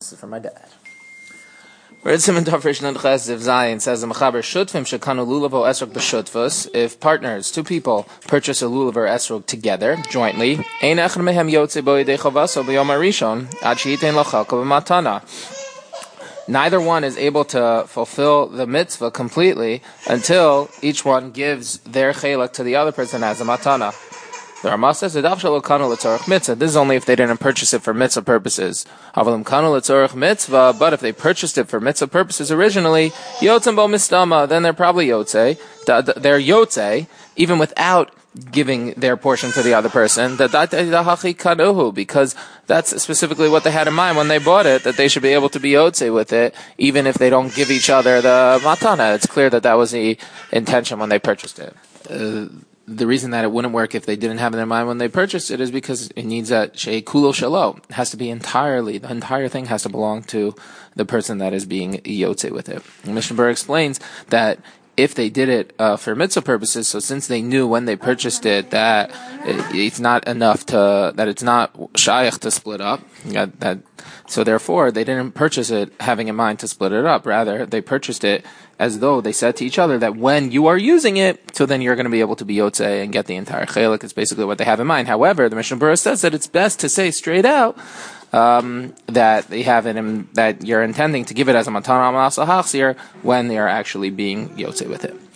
This is from my dad. If partners, two people, purchase a lulav or esrog together, jointly, neither one is able to fulfill the mitzvah completely until each one gives their chelak to the other person as a matana. The Rama says, this is only if they didn't purchase it for mitzvah purposes. But if they purchased it for mitzvah purposes originally, then they're probably yotze. They're yotze, even without giving their portion to the other person, because that's specifically what they had in mind when they bought it, that they should be able to be yotze with it, even if they don't give each other the matana. It's clear that that was the intention when they purchased it. The reason that it wouldn't work if they didn't have it in mind when they purchased it is because it needs that shei kulo shalo. It has to be the entire thing has to belong to the person that is being yotze with it. Mishnah Berurah explains that if they did it for mitzvah purposes, so since they knew when they purchased it that it's not enough that it's not shayach to split up, so therefore they didn't purchase it having in mind to split it up. Rather, they purchased it as though they said to each other that when you are using it, so then you're going to be able to be yotze and get the entire chelik. It's basically what they have in mind. However, the Mishnah Berurah says that it's best to say straight out that they have it in, that you're intending to give it as a matana ma'asa hachzir when they are actually being yotze with it.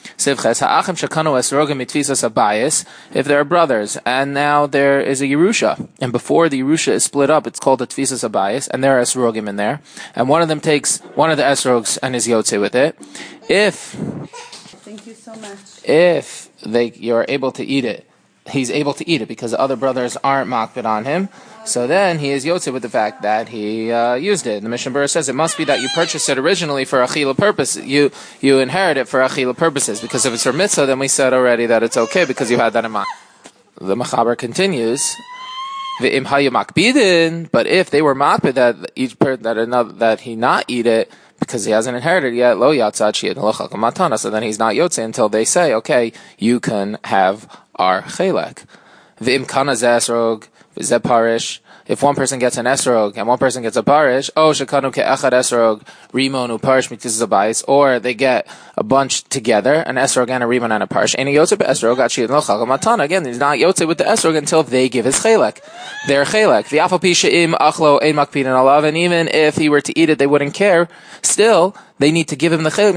If there are brothers and now there is a Yerusha, and before the Yerusha is split up, it's called a Tfisas Abayis, and there are esrogim in there, and one of them takes one of the esrogs and is yotze with it. Thank you so much. If you're able to eat it, he's able to eat it because the other brothers aren't makbid on him. So then he is yotze with the fact that he used it. The Mishnah Berurah says it must be that you purchased it originally for achila purposes. You inherit it for achila purposes, because if it's for mitzvah, then we said already that it's okay because you had that in mind. The Mechaber continues, v'im hayu makbidin, but if they were makbid that he not eat it because he hasn't inherited yet, lo yatzad she'ed lochak matana, so then he's not yotze until they say, okay, you can have our chelek. V'im kana zesrog v'zeh parish. If one person gets an esrog and one person gets a parish, shekanu ke'echad esrog rimon uparish mitzvah zabayis, or they get a bunch together, an esrog and a rimon and a parish. And he yotze be'esrog achid lochak matana. Again, he's not yotze with the esrog until they give his chelek, their chelek. V'afal pi she'im achlo ein makpidin alav, and even if he were to eat it, they wouldn't care. Still, they need to give him the chelek.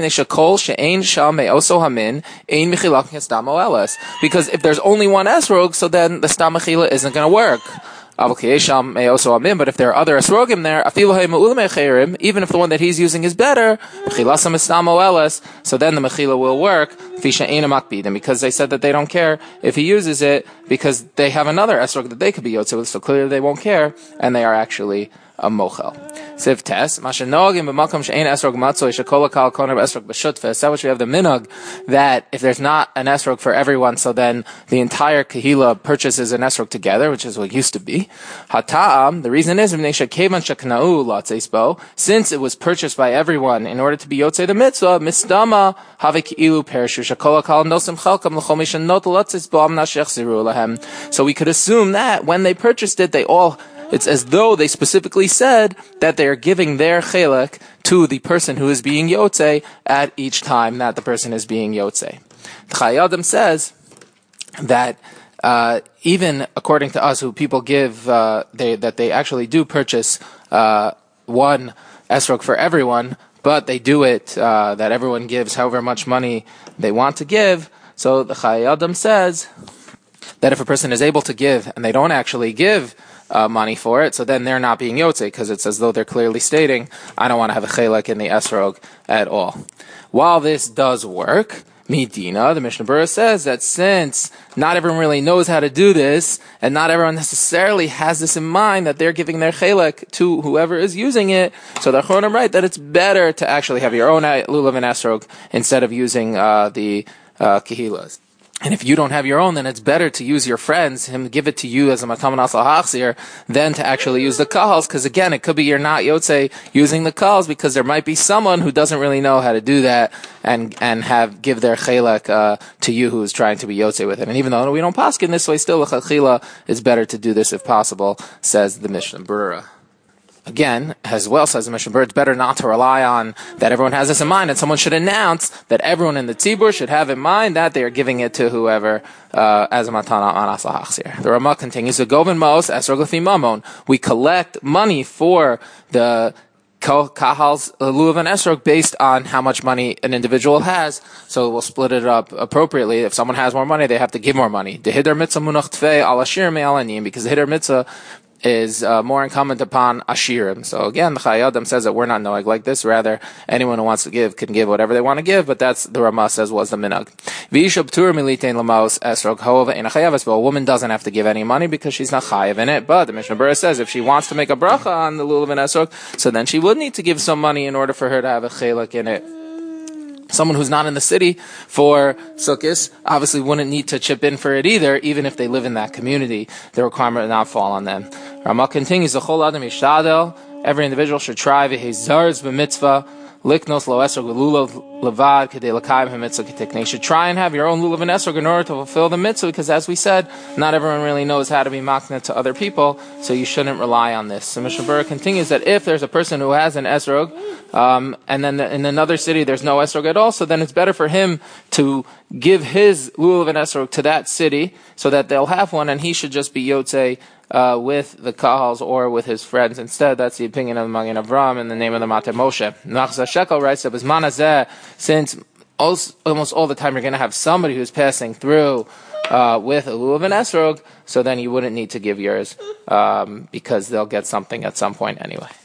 Because if there's only one esrog, so then the stam mechila isn't going to work. But if there are other esrogim there, even if the one that he's using is better, so then the mechila will work. Because they said that they don't care if he uses it, because they have another esrog that they could be yotze with, so clearly they won't care, and they are actually a mochel. Siv tes, mashenogim b'makom she'ein esrog matzoi shekola kal koner esrog b'shutfes. That which we have the minhag that if there's not an esrog for everyone, so then the entire kahila purchases an esrog together, which is what it used to be. Hata'am, the reason is since it was purchased by everyone in order to be yotze the mitzvah, mistama havikilu perishu shekola kal nosim chalkam l'chomish not lotzis bo'am nashech ziru lahem. So we could assume that when they purchased it, it's as though they specifically said that they are giving their chelek to the person who is being yotze at each time that the person is being yotze. The Chayei Adam says that even according to us, who people give, that they actually do purchase one esrog for everyone, but they do it that everyone gives however much money they want to give. So the Chayei Adam says that if a person is able to give and they don't actually give money for it, so then they're not being yotze, because it's as though they're clearly stating, I don't want to have a chelek in the esrog at all. While this does work, Midina, the Mishnah Berurah says that since not everyone really knows how to do this, and not everyone necessarily has this in mind, that they're giving their chelek to whoever is using it, so the Achronim write that it's better to actually have your own lulav and esrog instead of using the kehilas. And if you don't have your own, then it's better to use your friends, him give it to you as a matam nasal hachzir, than to actually use the kahals, because again, it could be you're not yotze using the kahals, because there might be someone who doesn't really know how to do that, and give their chelek to you who is trying to be yotze with it. And even though we don't paskin this way, still the chachila is better to do this if possible, says the Mishnah Berurah. again, as well says the Mishnah Berurah, it's better not to rely on that everyone has this in mind, and someone should announce that everyone in the tzibur should have in mind that they are giving it to whoever as a matana anas lahachzir. The Ramah continues, the Govin Maos Esrog Lefi Mamon. We collect money for the Kahal's lulav and esrog based on how much money an individual has, so we'll split it up appropriately. If someone has more money, they have to give more money. The Hiddur Mitzvah munach tfei al ashir me al anim, because the Hiddur Mitzvah is more incumbent upon ashirim. So again, the Chayei Adam says that we're not noeg like this. Rather, anyone who wants to give can give whatever they want to give, but that's the Ramah says was the minhag. But a woman doesn't have to give any money because she's not chayav in it. But the Mishnah Berurah says if she wants to make a bracha on the lulav and esrog, so then she would need to give some money in order for her to have a chelak in it. Someone who's not in the city for Sukkot obviously wouldn't need to chip in for it either, even if they live in that community. The requirement would not fall on them. Ramah continues, L'chol adam yishtadel, every individual should try v'hezarz b'mitzvah, liknos lo esrog lulav levad k'dei l'kayim ha'mitzvah k'tiknei. You should try and have your own lulav and esrog in order to fulfill the mitzvah, because as we said, not everyone really knows how to be makna to other people, so you shouldn't rely on this. So Mishnah Berurah continues that if there's a person who has an esrog, and then in another city there's no esrog at all, so then it's better for him to give his lulav and esrog to that city so that they'll have one, and he should just be yotzei with the kahals or with his friends instead. That's the opinion of the Magen Avram in the name of the Mateh Moshe. Nachzah Shekel writes that Bizman Hazeh, since almost all the time you're going to have somebody who's passing through with a lulav and esrog, so then you wouldn't need to give yours because they'll get something at some point anyway.